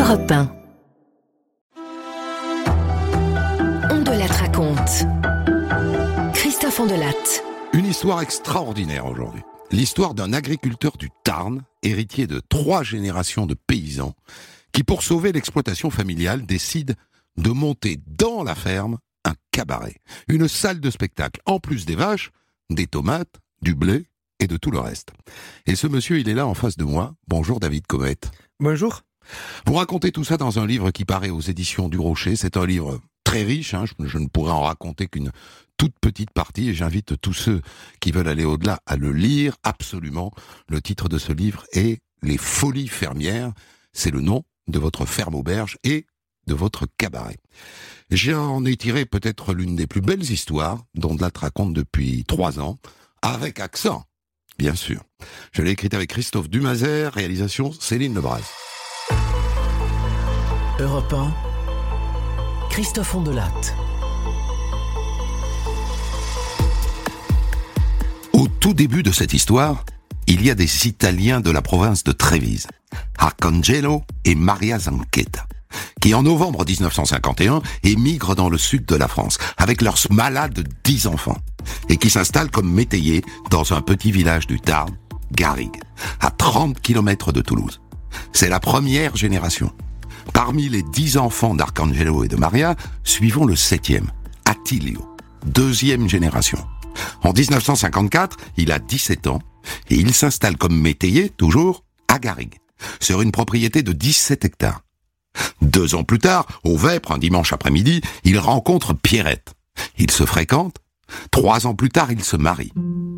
Europe 1. On de la raconte. Christophe Ondelatte. Une histoire extraordinaire aujourd'hui. L'histoire d'un agriculteur du Tarn, héritier de 3 générations de paysans, qui pour sauver l'exploitation familiale décide de monter dans la ferme un cabaret, une salle de spectacle, en plus des vaches, des tomates, du blé et de tout le reste. Et ce monsieur, il est là en face de moi. Bonjour David Comette. Bonjour. Vous racontez tout ça dans un livre qui paraît aux éditions du Rocher. C'est un livre très riche, je ne pourrais en raconter qu'une toute petite partie et j'invite tous ceux qui veulent aller au-delà à le lire absolument. Le titre de ce livre est « Les folies fermières ». C'est le nom de votre ferme auberge et de votre cabaret. J'en ai tiré peut-être l'une des plus belles histoires dont Ondelatte raconte depuis 3 ans, avec accent, bien sûr. Je l'ai écrite avec Christophe Dumazer, réalisation Céline Lebras. Europe 1, Christophe Ondelatte. Au tout début de cette histoire, il y a des Italiens de la province de Trévise, Arcangelo et Maria Zanchetta, qui en novembre 1951 émigrent dans le sud de la France, avec leurs malades de 10 enfants, et qui s'installent comme métayers dans un petit village du Tarn, Garrigues, à 30 km de Toulouse. C'est la première génération. Parmi les 10 enfants d'Arcangelo et de Maria, suivons le 7e, Attilio, 2e génération. En 1954, il a 17 ans et il s'installe comme métayer, toujours, à Garrigues, sur une propriété de 17 hectares. 2 ans plus tard, au Vêpres, un dimanche après-midi, il rencontre Pierrette. Ils se fréquentent. 3 ans plus tard, ils se marient.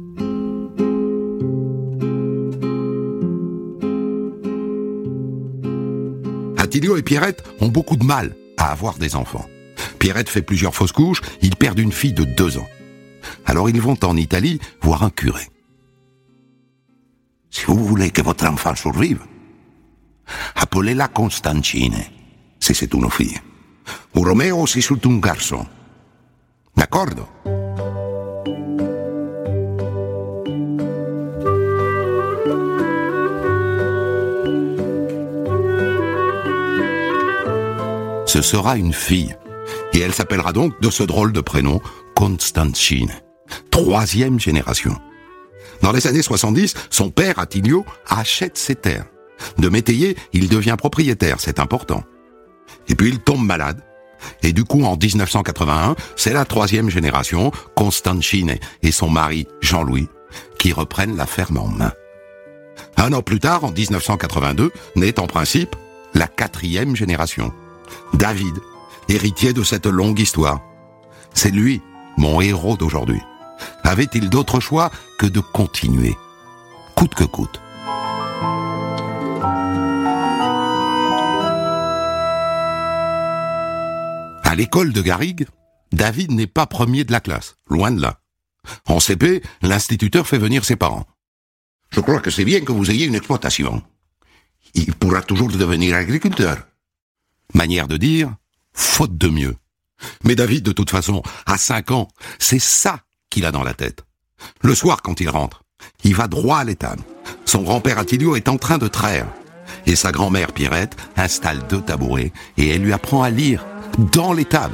Attilio et Pierrette ont beaucoup de mal à avoir des enfants. Pierrette fait plusieurs fausses couches, ils perdent une fille de 2 ans. Alors ils vont en Italie voir un curé. Si vous voulez que votre enfant survive, appelez-la Constantine, si c'est une fille. Ou Romeo si c'est un garçon. D'accordo? Ce sera une fille, et elle s'appellera donc de ce drôle de prénom, Constantine, 3e génération. Dans les années 70, son père, Attilio, achète ses terres. De métayer, il devient propriétaire, c'est important. Et puis il tombe malade. Et du coup, en 1981, c'est la 3e génération, Constantine et son mari, Jean-Louis, qui reprennent la ferme en main. 1 an plus tard, en 1982, naît en principe la 4e génération. David, héritier de cette longue histoire. C'est lui, mon héros d'aujourd'hui. Avait-il d'autre choix que de continuer, coûte que coûte? À l'école de Garrigues, David n'est pas premier de la classe, loin de là. En CP, l'instituteur fait venir ses parents. Je crois que c'est bien que vous ayez une exploitation. Il pourra toujours devenir agriculteur. Manière de dire, faute de mieux. Mais David, de toute façon, à 5 ans, c'est ça qu'il a dans la tête. Le soir, quand il rentre, il va droit à l'étable. Son grand-père Attilio est en train de traire. Et sa grand-mère Pierrette installe 2 tabourets et elle lui apprend à lire dans l'étable.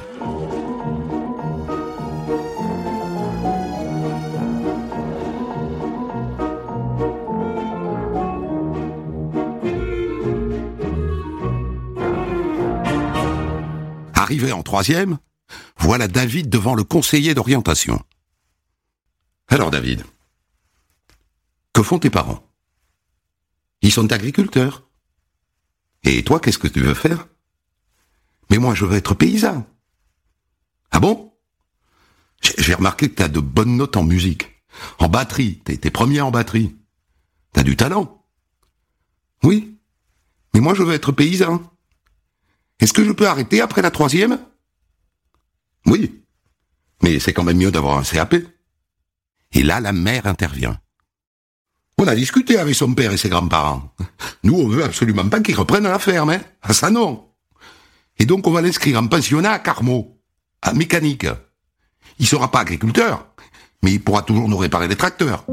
Arrivé en 3e, voilà David devant le conseiller d'orientation. Alors David, que font tes parents? Ils sont agriculteurs. Et toi, qu'est-ce que tu veux faire? Mais moi, je veux être paysan. Ah bon? J'ai remarqué que t'as de bonnes notes en musique. En batterie, t'es premier en batterie. T'as du talent. Oui, mais moi, je veux être paysan. Est-ce que je peux arrêter après la 3e? Oui, mais c'est quand même mieux d'avoir un CAP. Et là, la mère intervient. On a discuté avec son père et ses grands-parents. Nous, on veut absolument pas qu'ils reprennent la ferme, hein. Ah, ça non. Et donc, on va l'inscrire en pensionnat à Carmaux, à mécanique. Il sera pas agriculteur, mais il pourra toujours nous réparer les tracteurs.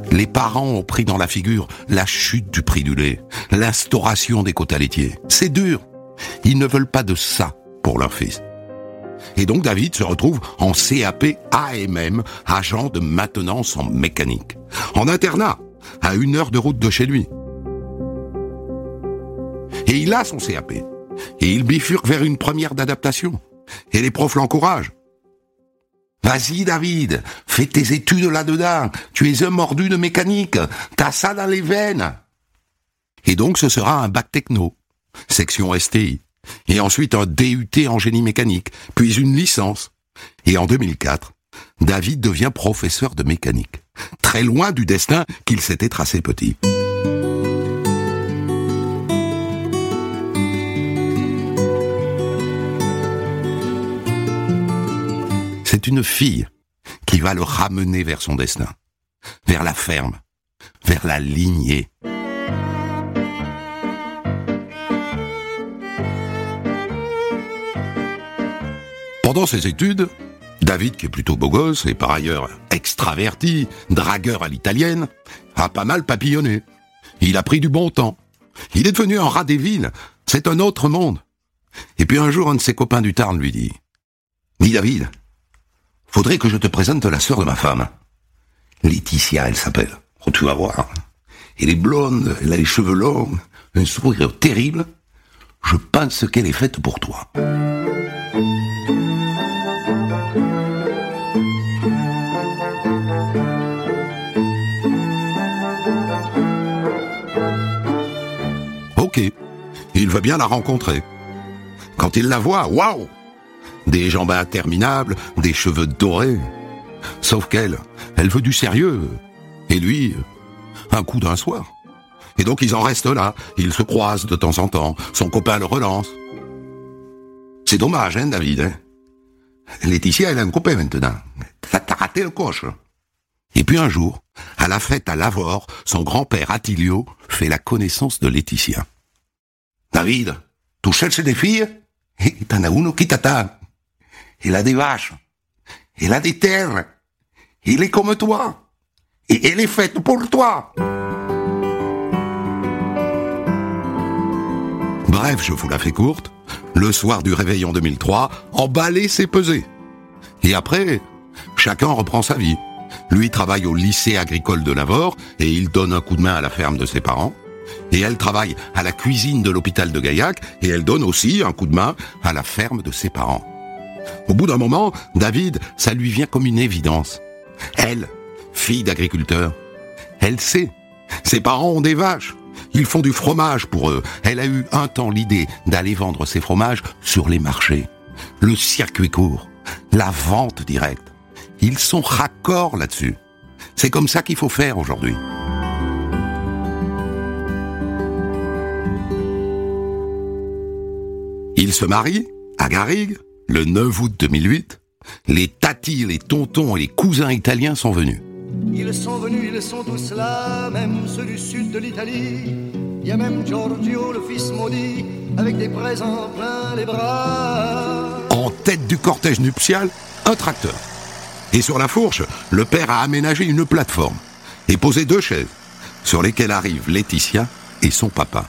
Les parents ont pris dans la figure la chute du prix du lait, l'instauration des quotas laitiers. C'est dur. Ils ne veulent pas de ça pour leur fils. Et donc David se retrouve en CAP AMM, agent de maintenance en mécanique, en internat, à 1 heure de route de chez lui. Et il a son CAP. Et il bifurque vers une première d'adaptation. Et les profs l'encouragent. Vas-y David, fais tes études là-dedans, tu es un mordu de mécanique, t'as ça dans les veines. Et donc ce sera un bac techno, section STI, et ensuite un DUT en génie mécanique, puis une licence. Et en 2004, David devient professeur de mécanique, très loin du destin qu'il s'était tracé petit. C'est une fille qui va le ramener vers son destin, vers la ferme, vers la lignée. Pendant ses études, David, qui est plutôt beau gosse et par ailleurs extraverti, dragueur à l'italienne, a pas mal papillonné. Il a pris du bon temps. Il est devenu un rat des villes. C'est un autre monde. Et puis un jour, un de ses copains du Tarn lui dit « Dis David, faudrait que je te présente la sœur de ma femme. Laetitia, elle s'appelle. Oh, tu vas voir. Elle est blonde, elle a les cheveux longs, un sourire terrible. Je pense qu'elle est faite pour toi. » Ok, il veut bien la rencontrer. Quand il la voit, waouh! Des jambes interminables, des cheveux dorés. Sauf qu'elle veut du sérieux. Et lui, un coup d'un soir. Et donc ils en restent là, ils se croisent de temps en temps, son copain le relance. C'est dommage, hein, David, hein? Laetitia, elle a un copain maintenant. T'as raté le coche. Et puis un jour, à la fête à Lavore, son grand-père Attilio fait la connaissance de Laetitia. David, tu cherches des filles? Et t'en as une qui t'attend. Elle a des vaches. Elle a des terres. Elle est comme toi. Et elle est faite pour toi. Bref, je vous la fais courte. Le soir du réveillon 2003, emballer s'est pesé. Et après, chacun reprend sa vie. Lui travaille au lycée agricole de Lavore et il donne un coup de main à la ferme de ses parents. Et elle travaille à la cuisine de l'hôpital de Gaillac et elle donne aussi un coup de main à la ferme de ses parents. Au bout d'un moment, David, ça lui vient comme une évidence. Elle, fille d'agriculteur, elle sait. Ses parents ont des vaches. Ils font du fromage pour eux. Elle a eu un temps l'idée d'aller vendre ses fromages sur les marchés. Le circuit court, la vente directe. Ils sont raccords là-dessus. C'est comme ça qu'il faut faire aujourd'hui. Ils se marient à Garrigues le 9 août 2008. Les tatis, les tontons et les cousins italiens sont venus. Ils sont venus, ils sont tous là, même ceux du sud de l'Italie. Il y a même Giorgio, le fils maudit, avec des présents plein les bras. En tête du cortège nuptial, un tracteur. Et sur la fourche, le père a aménagé une plateforme et posé 2 chaises, sur lesquelles arrivent Laetitia et son papa.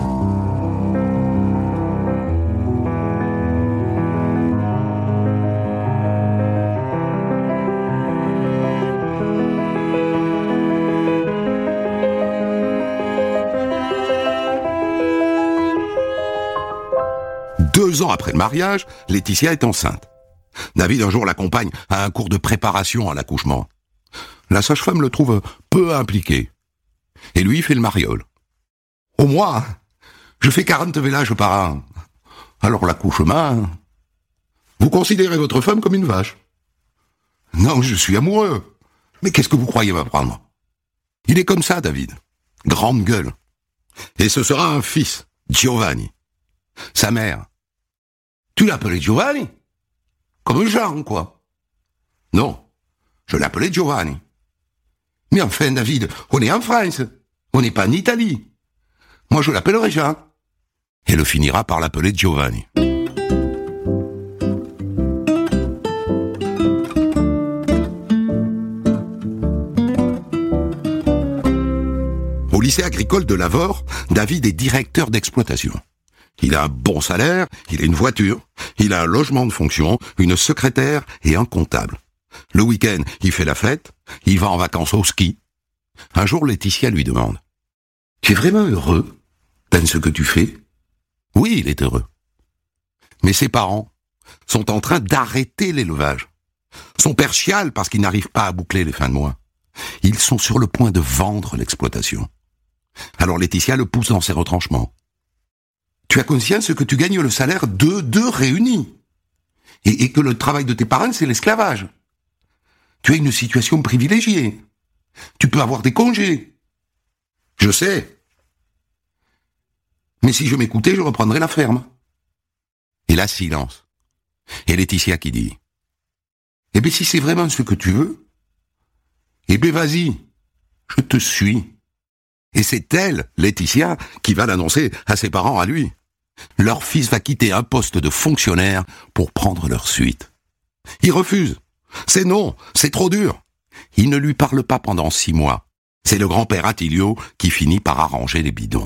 Deux ans après le mariage, Laetitia est enceinte. David un jour l'accompagne à un cours de préparation à l'accouchement. La sage-femme le trouve peu impliqué. Et lui fait le mariole. Au mois, je fais 40 vélages par an. Alors l'accouchement... Vous considérez votre femme comme une vache? Non, je suis amoureux. Mais qu'est-ce que vous croyez m'apprendre? Il est comme ça, David. Grande gueule. Et ce sera un fils, Giovanni. Sa mère. Tu l'appelais Giovanni? Comme Jean, quoi. Non, je l'appelais Giovanni. Mais enfin, David, on est en France. On n'est pas en Italie. Moi, je l'appellerai Jean. Et le finira par l'appeler Giovanni. Au lycée agricole de Lavore, David est directeur d'exploitation. Il a un bon salaire, il a une voiture, il a un logement de fonction, une secrétaire et un comptable. Le week-end, il fait la fête, il va en vacances au ski. Un jour, Laetitia lui demande « Tu es vraiment heureux dans ce que tu fais ?» Oui, il est heureux. Mais ses parents sont en train d'arrêter l'élevage. Son père chiale parce qu'il n'arrive pas à boucler les fins de mois. Ils sont sur le point de vendre l'exploitation. Alors Laetitia le pousse dans ses retranchements. Tu as conscience que tu gagnes le salaire de deux réunis et que le travail de tes parents, c'est l'esclavage. Tu as une situation privilégiée. Tu peux avoir des congés. Je sais. Mais si je m'écoutais, je reprendrais la ferme. Et là, silence. Et Laetitia qui dit « Eh bien, si c'est vraiment ce que tu veux, eh bien, vas-y, je te suis. » Et c'est elle, Laetitia, qui va l'annoncer à ses parents, à lui. Leur fils va quitter un poste de fonctionnaire pour prendre leur suite. Il refuse. C'est non, c'est trop dur. Il ne lui parle pas pendant 6 mois. C'est le grand-père Attilio qui finit par arranger les bidons.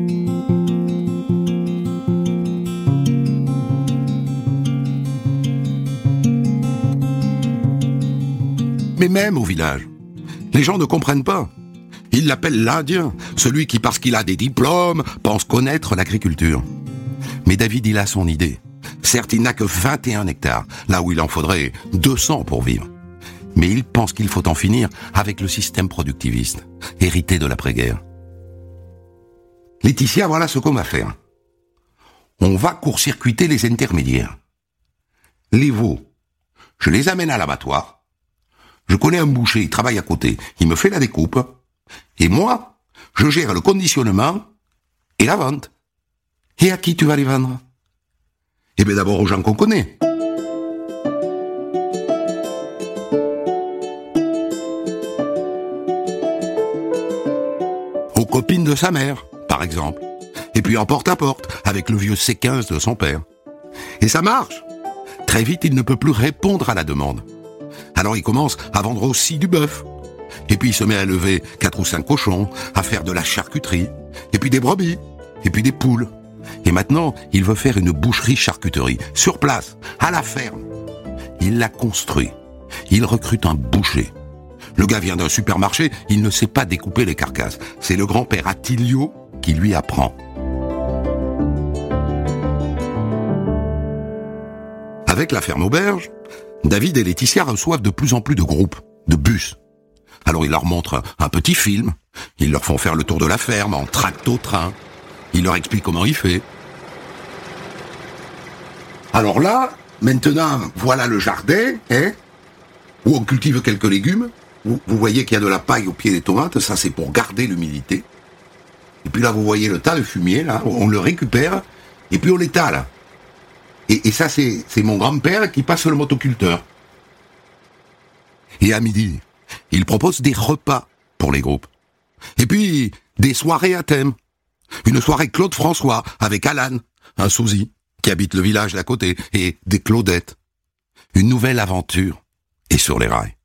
Mais même au village, les gens ne comprennent pas. Ils l'appellent l'Indien, celui qui, parce qu'il a des diplômes, pense connaître l'agriculture. Mais David, il a son idée. Certes, il n'a que 21 hectares, là où il en faudrait 200 pour vivre. Mais il pense qu'il faut en finir avec le système productiviste, hérité de l'après-guerre. Laetitia, voilà ce qu'on va faire. On va court-circuiter les intermédiaires. Les veaux, je les amène à l'abattoir. Je connais un boucher, il travaille à côté. Il me fait la découpe. Et moi, je gère le conditionnement et la vente. Et à qui tu vas les vendre? Eh bien d'abord aux gens qu'on connaît. Aux copines de sa mère, par exemple. Et puis en porte-à-porte, avec le vieux C15 de son père. Et ça marche. Très vite, il ne peut plus répondre à la demande. Alors il commence à vendre aussi du bœuf. Et puis il se met à élever 4 ou 5 cochons, à faire de la charcuterie, et puis des brebis, et puis des poules. Et maintenant, il veut faire une boucherie-charcuterie, sur place, à la ferme. Il la construit. Il recrute un boucher. Le gars vient d'un supermarché, il ne sait pas découper les carcasses. C'est le grand-père Attilio qui lui apprend. Avec la ferme auberge, David et Laetitia reçoivent de plus en plus de groupes, de bus. Alors ils leur montrent un petit film, ils leur font faire le tour de la ferme en tracto-train, ils leur expliquent comment il fait. Alors là, maintenant, voilà le jardin, où on cultive quelques légumes. Vous voyez qu'il y a de la paille au pied des tomates, ça c'est pour garder l'humidité. Et puis là, vous voyez le tas de fumier, là, on le récupère, et puis on l'étale. Et ça, c'est mon grand-père qui passe le motoculteur. Et à midi, il propose des repas pour les groupes. Et puis, des soirées à thème. Une soirée Claude François avec Alan, un sosie, qui habite le village d'à côté, et des Claudettes. Une nouvelle aventure est sur les rails.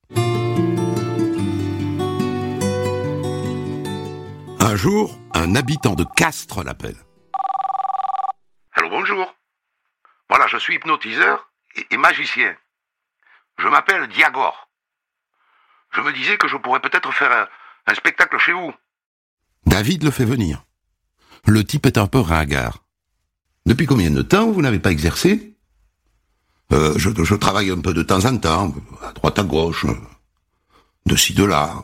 Un jour, un habitant de Castres l'appelle. Allô, bonjour. Voilà, je suis hypnotiseur et magicien. Je m'appelle Diagor. Je me disais que je pourrais peut-être faire un spectacle chez vous. David le fait venir. Le type est un peu ringard. Depuis combien de temps vous n'avez pas exercé? Je travaille un peu de temps en temps, à droite à gauche, de ci, de là.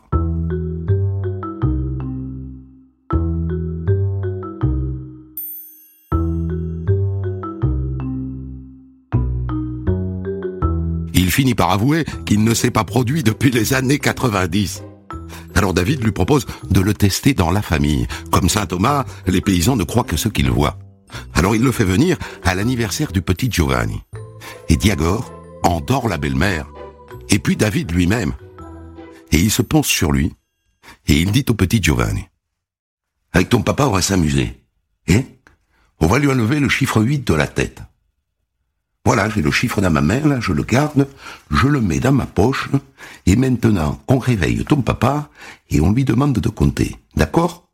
Il finit par avouer qu'il ne s'est pas produit depuis les années 90. Alors David lui propose de le tester dans la famille. Comme saint Thomas, les paysans ne croient que ce qu'ils voient. Alors il le fait venir à l'anniversaire du petit Giovanni. Et Diagor endort la belle-mère, et puis David lui-même. Et il se penche sur lui, et il dit au petit Giovanni: « Avec ton papa, on va s'amuser. On va lui enlever le chiffre 8 de la tête. Voilà, j'ai le chiffre dans ma main, là, je le garde, je le mets dans ma poche, et maintenant, on réveille ton papa, et on lui demande de compter. D'accord ?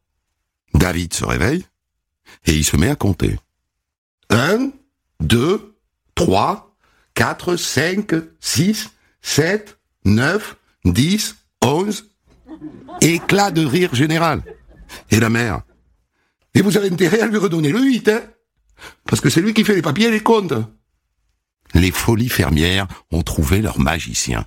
David se réveille et il se met à compter. 1, 2, 3, 4, 5, 6, 7, 9, 10, 11. Éclat de rire général. Et la mère. Et vous avez intérêt à lui redonner le 8, hein? Parce que c'est lui qui fait les papiers et les comptes. Les folies fermières ont trouvé leur magicien.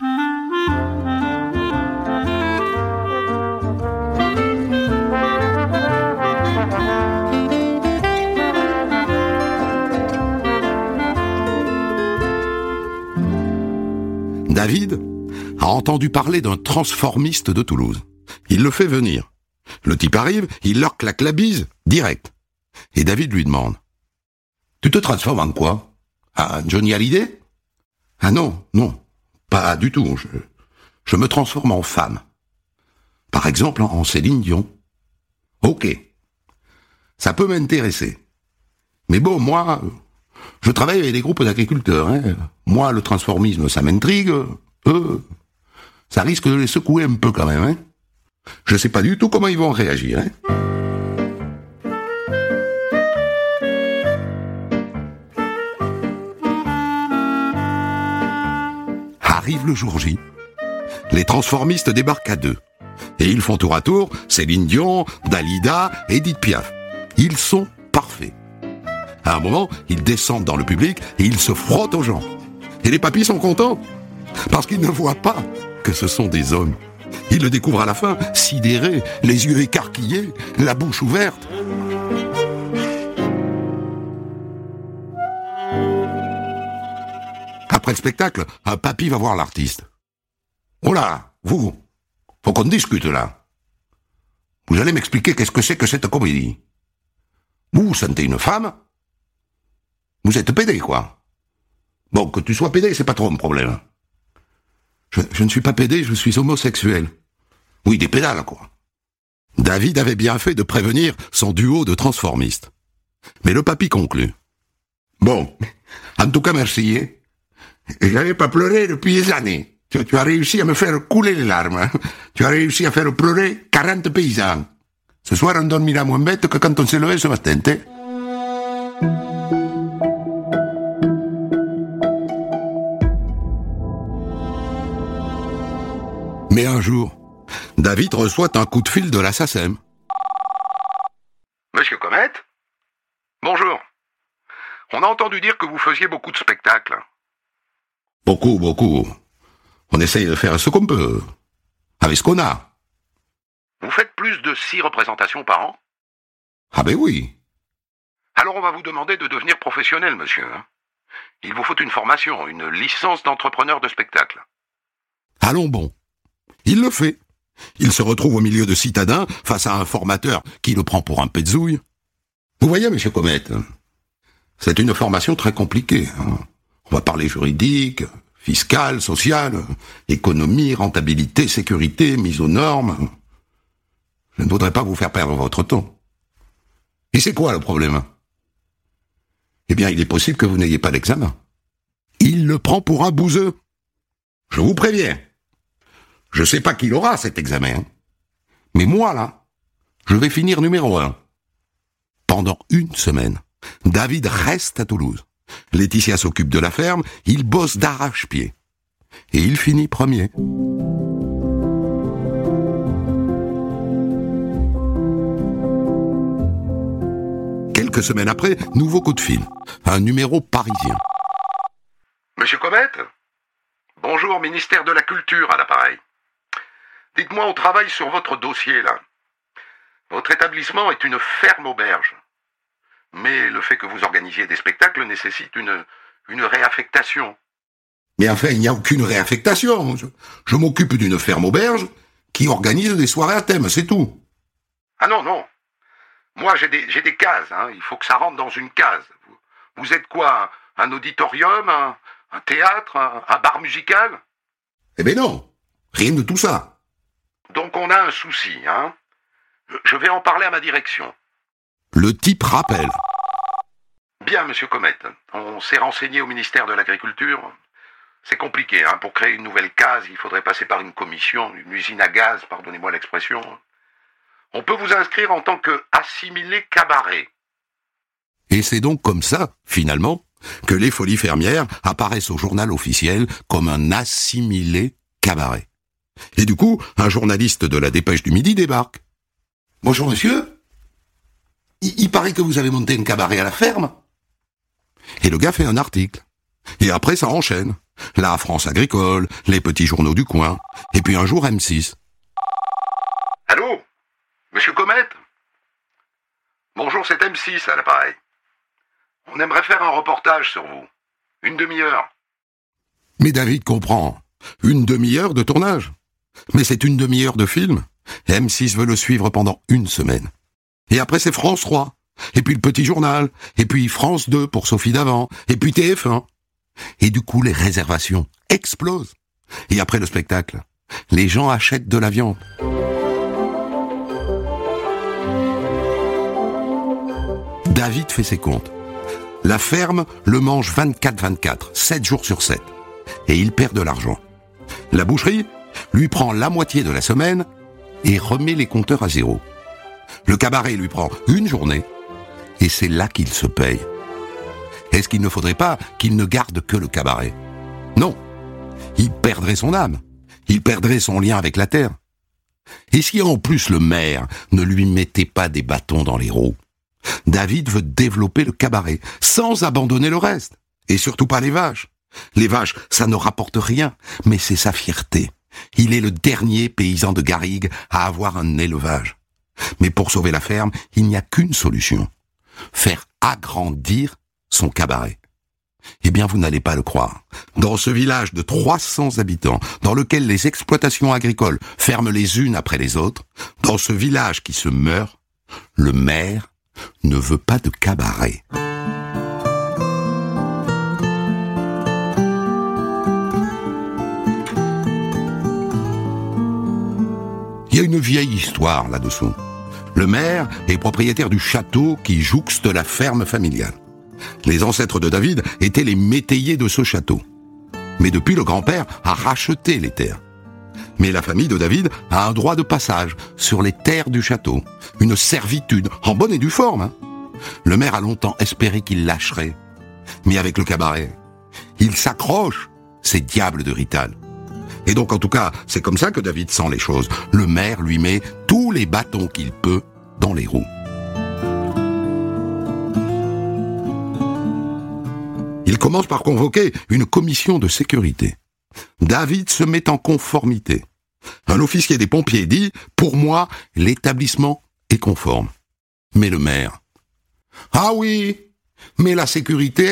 David a entendu parler d'un transformiste de Toulouse. Il le fait venir. Le type arrive, il leur claque la bise, direct. Et David lui demande « Tu te transformes en quoi? En Johnny Hallyday ?»« Ah non, pas du tout. Je me transforme en femme. Par exemple, en Céline Dion. »« Ok, ça peut m'intéresser. Mais bon, moi, je travaille avec des groupes d'agriculteurs. Hein. Moi, le transformisme, ça m'intrigue. Eux, ça risque de les secouer un peu quand même. Hein. Je sais pas du tout comment ils vont réagir. Hein. » Arrive le jour J. Les transformistes débarquent à 2. Et ils font tour à tour Céline Dion, Dalida, Edith Piaf. Ils sont parfaits. À un moment, ils descendent dans le public et ils se frottent aux gens. Et les papis sont contents, parce qu'ils ne voient pas que ce sont des hommes. Ils le découvrent à la fin, sidérés, les yeux écarquillés, la bouche ouverte. Après le spectacle, un papy va voir l'artiste. « Oh là, vous, faut qu'on discute là. Vous allez m'expliquer qu'est-ce que c'est que cette comédie. Vous sentez une femme? Vous êtes pédé, quoi. Bon, que tu sois pédé, c'est pas trop un problème. Je ne suis pas pédé, je suis homosexuel. Oui, des pédales, quoi. » David avait bien fait de prévenir son duo de transformistes. Mais le papy conclut. « Bon, en tout cas, merci, hein. Et j'avais pas pleuré depuis des années. Tu as réussi à me faire couler les larmes. Tu as réussi à faire pleurer 40 paysans. Ce soir, on dormira moins bête que quand on s'est levé ce matin. Mais un jour, David reçoit un coup de fil de la SACEM. Monsieur Comet? Bonjour. On a entendu dire que vous faisiez beaucoup de spectacles. Beaucoup. On essaye de faire ce qu'on peut, avec ce qu'on a. Vous faites plus de 6 représentations par an? Ah ben oui. Alors on va vous demander de devenir professionnel, monsieur. Il vous faut une formation, une licence d'entrepreneur de spectacle. Allons bon. Il le fait. Il se retrouve au milieu de citadins, face à un formateur qui le prend pour un petzouille. Vous voyez, monsieur Comet, c'est une formation très compliquée. On va parler juridique, fiscal, social, économie, rentabilité, sécurité, mise aux normes. Je ne voudrais pas vous faire perdre votre temps. Et c'est quoi le problème? Eh bien, il est possible que vous n'ayez pas d'examen. Il le prend pour un bouseux. Je vous préviens. Je sais pas qui l'aura, cet examen. Mais moi, là, je vais finir numéro 1. Pendant une semaine, David reste à Toulouse. Laetitia s'occupe de la ferme, il bosse d'arrache-pied. Et il finit premier. Quelques semaines après, nouveau coup de fil. Un numéro parisien. Monsieur Comet? Bonjour, ministère de la Culture à l'appareil. Dites-moi, on travaille sur votre dossier, là. Votre établissement est une ferme-auberge. Mais le fait que vous organisiez des spectacles nécessite une réaffectation. Mais enfin, il n'y a aucune réaffectation. Je m'occupe d'une ferme-auberge qui organise des soirées à thème, c'est tout. Ah non. Moi, j'ai des cases. Il faut que ça rentre dans une case. Vous êtes quoi? Un auditorium? Un théâtre? Un bar musical? Eh ben non, rien de tout ça. Donc on a un souci, Je vais en parler à ma direction. Le type rappelle. Bien, monsieur Comet. On s'est renseigné au ministère de l'Agriculture. C'est compliqué, Pour créer une nouvelle case, il faudrait passer par une commission, une usine à gaz, pardonnez-moi l'expression. on peut vous inscrire en tant qu'assimilé cabaret. Et c'est donc comme ça, finalement, que les Folies Fermières apparaissent au journal officiel comme un assimilé cabaret. Et du coup, un journaliste de la Dépêche du Midi débarque. « Bonjour monsieur, il paraît que vous avez monté un cabaret à la ferme ?» Et le gars fait un article. Et après, ça enchaîne. La France agricole, les petits journaux du coin, et puis un jour M6. « Allô, monsieur Comet ? Bonjour, c'est M6 à l'appareil. On aimerait faire un reportage sur vous. Une demi-heure. » Mais David comprend. Une demi-heure de tournage. Mais c'est une demi-heure de film. M6 veut le suivre pendant une semaine. Et après c'est France 3. Et puis le Petit Journal. Et puis France 2 pour Sophie Davant. Et puis TF1. Et du coup les réservations explosent. Et après le spectacle, les gens achètent de la viande. David fait ses comptes. La ferme le mange 24/24, 7 jours sur 7. Et il perd de l'argent. La boucherie lui prend la moitié de la semaine et remet les compteurs à zéro. Le cabaret lui prend une journée et c'est là qu'il se paye. Est-ce qu'il ne faudrait pas qu'il ne garde que le cabaret ? Non, il perdrait son âme, il perdrait son lien avec la terre. Et si en plus le maire ne lui mettait pas des bâtons dans les roues ? David veut développer le cabaret sans abandonner le reste, et surtout pas les vaches. Les vaches, ça ne rapporte rien, mais c'est sa fierté. Il est le dernier paysan de Garrigues à avoir un élevage. Mais pour sauver la ferme, il n'y a qu'une solution. Faire agrandir son cabaret. Eh bien, vous n'allez pas le croire. Dans ce village de 300 habitants, dans lequel les exploitations agricoles ferment les unes après les autres, dans ce village qui se meurt, le maire ne veut pas de cabaret. Il y a une vieille histoire là-dessous. Le maire est propriétaire du château qui jouxte la ferme familiale. Les ancêtres de David étaient les métayers de ce château. Mais depuis, le grand-père a racheté les terres. Mais la famille de David a un droit de passage sur les terres du château. Une servitude, en bonne et due forme. Hein. Le maire a longtemps espéré qu'il lâcherait. Mais avec le cabaret, il s'accroche, ces diables de Rital. Et donc, en tout cas, c'est comme ça que David sent les choses. Le maire lui met tous les bâtons qu'il peut dans les roues. Il commence par convoquer une commission de sécurité. David se met en conformité. Un officier des pompiers dit « Pour moi, l'établissement est conforme ». Mais le maire « Ah oui, mais la sécurité ?»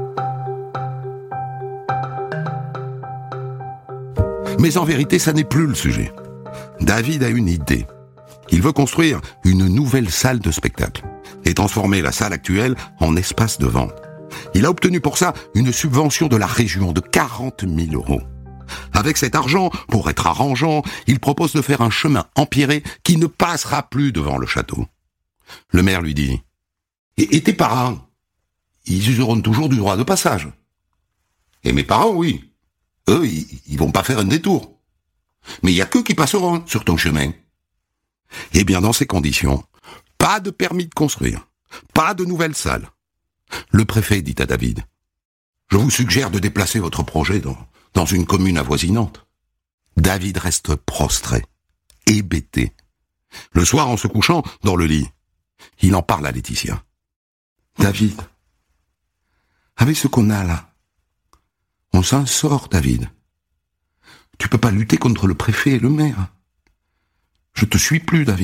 Mais en vérité, ça n'est plus le sujet. David a une idée. Il veut construire une nouvelle salle de spectacle et transformer la salle actuelle en espace de vente. Il a obtenu pour ça une subvention de la région de 40 000 €. Avec cet argent, pour être arrangeant, il propose de faire un chemin empierré qui ne passera plus devant le château. Le maire lui dit « Et tes parents, ils useront toujours du droit de passage. » « Et mes parents, oui. Eux, ils vont pas faire un détour. Mais il y a qu'eux qui passeront sur ton chemin. » Eh bien, dans ces conditions, pas de permis de construire, pas de nouvelle salle. Le préfet dit à David « Je vous suggère de déplacer votre projet dans une commune avoisinante. » David reste prostré, hébété. Le soir, en se couchant dans le lit, il en parle à Laetitia. « David, avec ce qu'on a là, on s'en sort, David. Tu peux pas lutter contre le préfet et le maire. Je te suis plus, David. »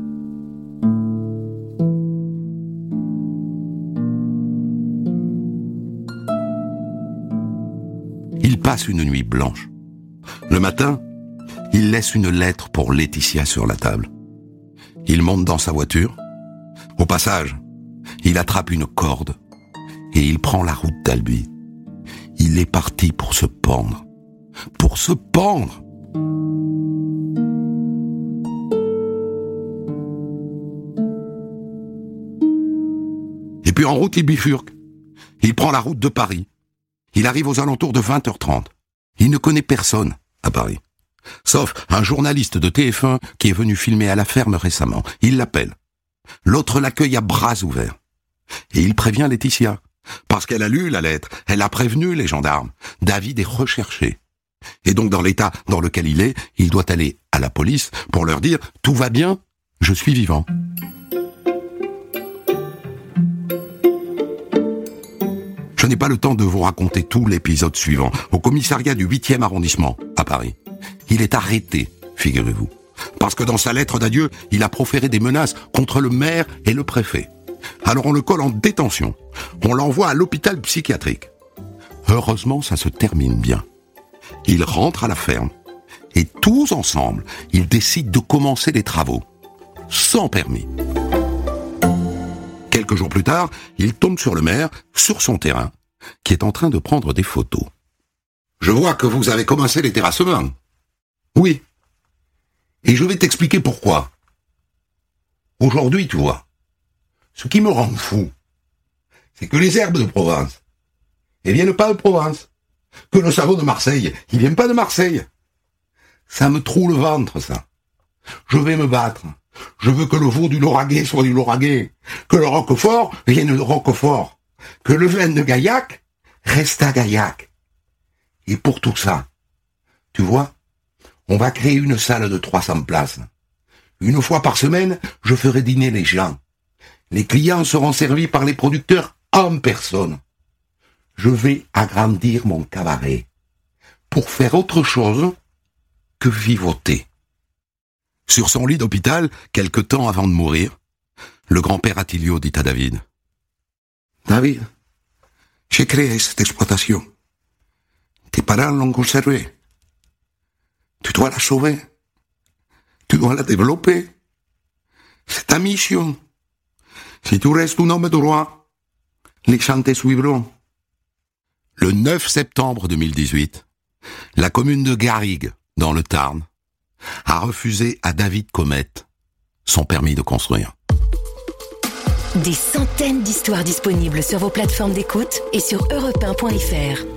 Il passe une nuit blanche. Le matin, il laisse une lettre pour Laetitia sur la table. Il monte dans sa voiture. Au passage, il attrape une corde et il prend la route d'Albi. Il est parti pour se pendre. Pour se pendre! Et puis en route, il bifurque. Il prend la route de Paris. Il arrive aux alentours de 20h30. Il ne connaît personne à Paris. Sauf un journaliste de TF1 qui est venu filmer à la ferme récemment. Il l'appelle. L'autre l'accueille à bras ouverts. Et il prévient Laetitia. Parce qu'elle a lu la lettre, elle a prévenu les gendarmes. David est recherché. Et donc dans l'état dans lequel il est, il doit aller à la police pour leur dire « Tout va bien, je suis vivant ». Je n'ai pas le temps de vous raconter tout l'épisode suivant. Au commissariat du 8e arrondissement, à Paris. Il est arrêté, figurez-vous. Parce que dans sa lettre d'adieu, il a proféré des menaces contre le maire et le préfet. Alors on le colle en détention. On l'envoie à l'hôpital psychiatrique. Heureusement, ça se termine bien. Il rentre à la ferme. Et tous ensemble, ils décident de commencer les travaux. Sans permis. Quelques jours plus tard, il tombe sur le maire, sur son terrain, qui est en train de prendre des photos. « Je vois que vous avez commencé les terrassements. »« Oui. Et je vais t'expliquer pourquoi. Aujourd'hui, tu vois, ce qui me rend fou, c'est que les herbes de Provence, elles viennent pas de Provence. Que le savon de Marseille, il vient pas de Marseille. Ça me troue le ventre, ça. Je vais me battre. Je veux que le veau du Lauragais soit du Lauragais. Que le Roquefort vienne de Roquefort. Que le vin de Gaillac reste à Gaillac. Et pour tout ça, tu vois, on va créer une salle de 300 places. Une fois par semaine, je ferai dîner les gens. Les clients seront servis par les producteurs en personne. Je vais agrandir mon cabaret pour faire autre chose que vivoter. Sur son lit d'hôpital, quelque temps avant de mourir, le grand-père Attilio dit à David: « David, j'ai créé cette exploitation. Tes parents l'ont conservée. Tu dois la sauver. Tu dois la développer. C'est ta mission. Si tu restes un homme droit, les gens te suivront. » Le 9 septembre 2018, la commune de Garrigues, dans le Tarn, a refusé à David Comet son permis de construire. Des centaines d'histoires disponibles sur vos plateformes d'écoute et sur europe1.fr.